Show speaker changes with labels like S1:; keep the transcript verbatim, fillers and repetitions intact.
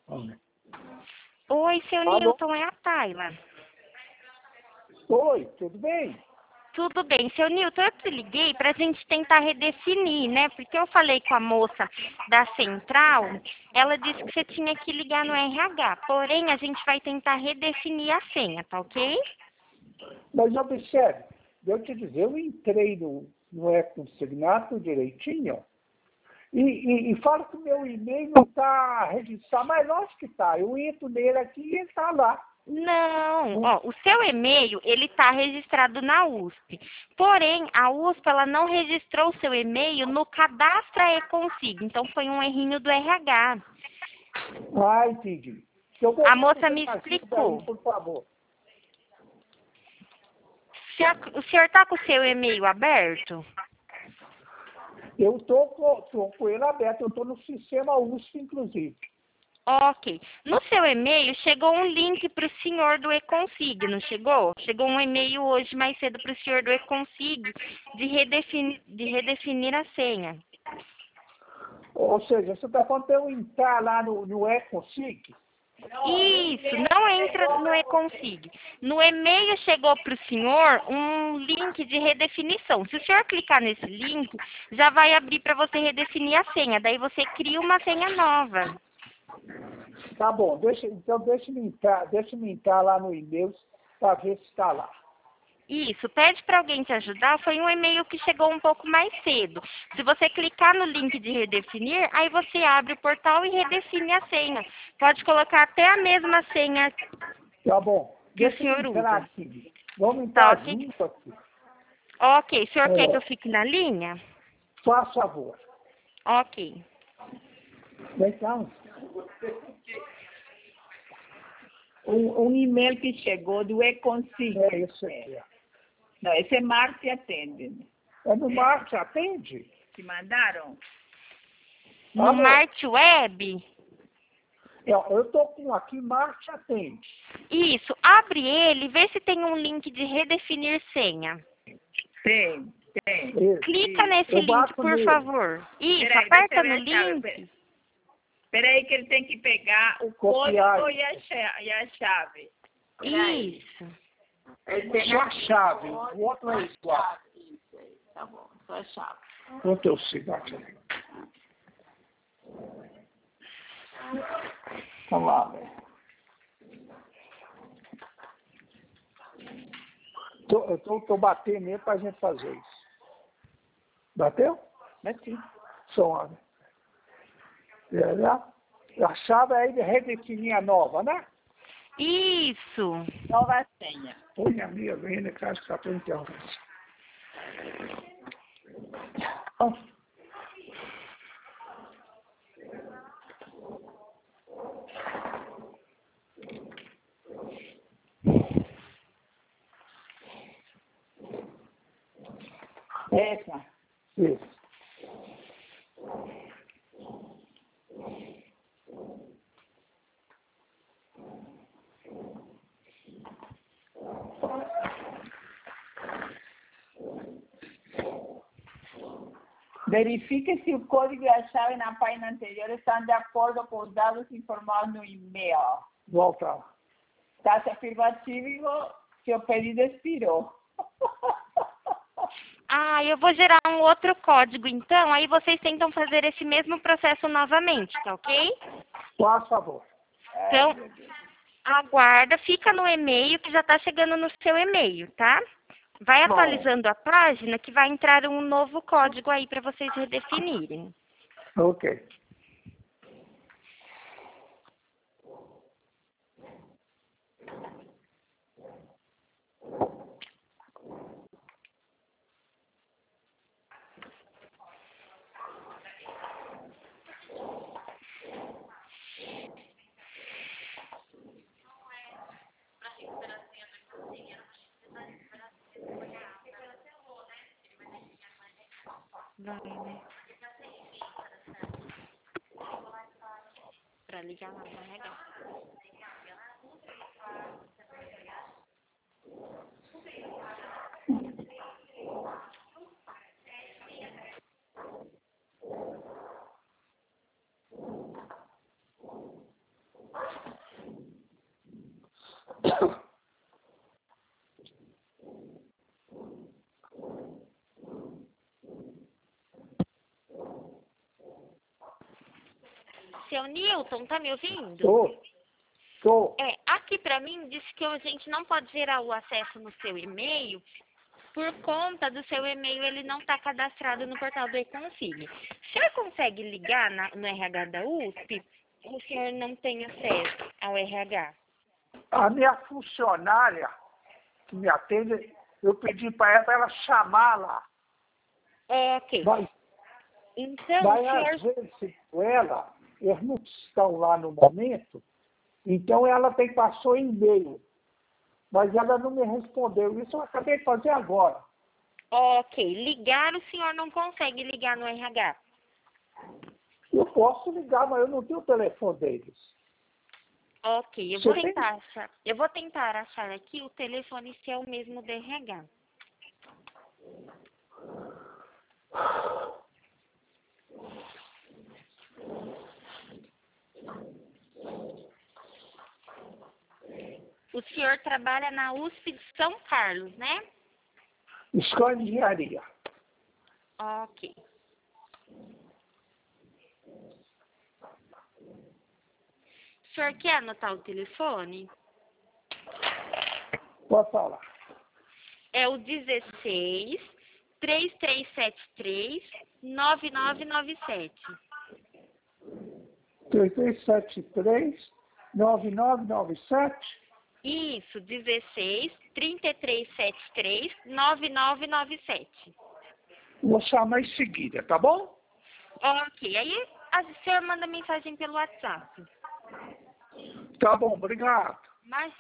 S1: Olha.
S2: Oi, seu
S1: Alô?
S2: Newton, é a Tayla.
S1: Oi, tudo bem?
S2: Tudo bem, seu Newton, eu te liguei para a gente tentar redefinir, né? Porque eu falei com a moça da central, ela disse que você tinha que ligar no R H, porém a gente vai tentar redefinir a senha, tá ok?
S1: Mas observe, eu te dizer, eu entrei no, no e-consignato direitinho e, e, e falo que o meu e-mail não está registrado, mas lógico que está. Eu entro nele aqui e ele está lá.
S2: Não, ó, o seu e-mail, ele está registrado na U S P. Porém, a U S P, ela não registrou o seu e-mail no Cadastra E-Consig. Então, foi um errinho do R H.
S1: Ah, entendi. Eu vou
S2: A
S1: ver se
S2: moça
S1: você
S2: me
S1: me ajuda
S2: explicou.
S1: aí, por favor.
S2: Se a- O senhor está com o seu e-mail aberto?
S1: Eu estou com, tô com ele aberto, eu estou no sistema U S P, inclusive.
S2: Ok. No seu e-mail, chegou um link para o senhor do E-Consig, não chegou? Chegou um e-mail hoje mais cedo para o senhor do E-Consig de redefinir, de redefinir a senha.
S1: Ou seja, você está falando para eu entrar lá no, no e-consig?
S2: Isso, não entra no E-Consig. No e-mail chegou para o senhor um link de redefinição. Se o senhor clicar nesse link, já vai abrir para você redefinir a senha. Daí você cria uma senha nova.
S1: Tá bom, deixa, então deixa-me entrar, deixa-me entrar lá no e-mail para ver se está lá.
S2: Isso, pede para alguém te ajudar. Foi um e-mail que chegou um pouco mais cedo. Se você clicar no link de redefinir, aí você abre o portal e redefine a senha. Pode colocar até a mesma senha
S1: Tá bom,
S2: que o
S1: deixa-me
S2: senhor
S1: entrar
S2: usa.
S1: aqui. Vamos
S2: Tá
S1: entrar
S2: ok?
S1: junto aqui.
S2: Ok, o senhor quer que eu
S1: É,
S2: fique na linha?
S1: faz favor.
S2: Ok.
S1: Então,
S3: Um, um e-mail que chegou do E-Consig.
S1: é isso aqui. ó.
S3: Não, esse é Marte Atende.
S1: É no Marte, atende?
S3: Te mandaram?
S2: No
S1: Alô?
S2: Marte Web?
S1: É, eu estou com aqui, Marte atende.
S2: Isso, abre ele e vê se tem um link de redefinir senha.
S3: Tem, tem.
S1: Isso.
S2: Clica nesse
S1: Eu
S2: link,
S1: bato
S2: por
S1: nele.
S2: favor. Isso,
S3: Peraí,
S2: aperta
S3: deixa eu
S2: no
S3: ver a chave,
S2: link.
S3: Espera aí que ele tem que pegar o
S1: Copiar.
S3: código e a, cha- e a chave. Peraí.
S2: Isso.
S3: Ele tem
S1: Só a chave, o outro é igual.
S3: Isso aí, tá bom, só a chave.
S1: Quanto eu sigo aqui? Vamos lá, velho. Tô, eu tô, tô batendo nele pra gente fazer isso. Bateu?
S3: Bati.
S1: Suave. É, né? A chave aí de redefinir a nova, né?
S2: Isso.
S3: Nova senha.
S1: Põe a minha venda, que acho que está por internet. Ó.
S3: Essa.
S1: Isso.
S3: Verifique se o código e a chave na página anterior estão de acordo com os dados informados no e-mail.
S1: Volta lá.
S3: Caso afirmativo, seu pedido expirou.
S2: Ah, eu vou gerar um outro código, então. Aí vocês tentam fazer esse mesmo processo novamente, tá ok?
S1: Faz favor.
S2: Então, aguarda, fica no e-mail que já está chegando no seu e-mail, tá? Vai
S1: Bom.
S2: atualizando a página que vai entrar um novo código aí para vocês redefinirem.
S1: Ok.
S2: Vai, né? Pra ligar lá, tá legal. Seu Newton, tá me ouvindo?
S1: Tô. Tô.
S2: É, aqui pra mim diz que a gente não pode gerar o acesso no seu e-mail por conta do seu e-mail ele não tá cadastrado no portal do eConsig. O senhor consegue ligar na, no R H da U S P ou o senhor não tem acesso ao R H?
S1: A minha funcionária que me atende, eu pedi para ela, pra ela chamar lá.
S2: Ok.
S1: Mas,
S2: Então,
S1: mas
S2: o senhor...
S1: às vezes, ela, eles não estão lá no momento, então ela tem passou e-mail. Mas ela não me respondeu. Isso eu acabei de fazer agora.
S2: Ok. Ligar, o senhor não consegue ligar no R H?
S1: Eu posso ligar, mas eu não tenho o telefone deles.
S2: Ok, eu
S1: Você
S2: vou
S1: tem?
S2: tentar achar. Eu vou tentar achar aqui o telefone se é o mesmo do R H. O senhor trabalha na U S P de São Carlos, né?
S1: Escola de Engenharia.
S2: Ok. O senhor quer anotar o telefone?
S1: Pode falar.
S2: É o dezesseis, três três sete três, nove nove nove sete.
S1: três três sete três, nove nove nove sete.
S2: Isso, dezesseis, trinta e três setenta e três, nove nove nove sete.
S1: Vou chamar em seguida, tá bom?
S2: Ok, aí a senhora manda mensagem pelo WhatsApp.
S1: Tá bom, obrigado.
S2: Mas